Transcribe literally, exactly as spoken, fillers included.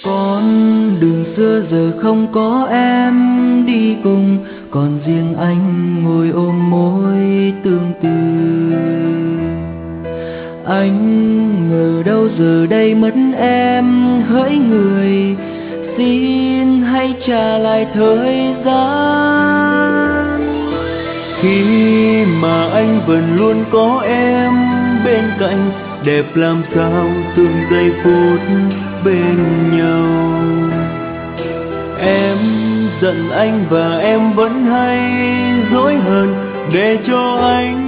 Con đường xưa giờ không có em đi cùng, còn riêng anh ngồi ôm môi tương tư. Anh ngờ đâu giờ đây mất em hỡi người, xin hãy trả lại thời gian. Khi mà anh vẫn luôn có em bên cạnh, đẹp làm sao từng giây phút bên nhau. Em giận anh và em vẫn hay dối hờn để cho anh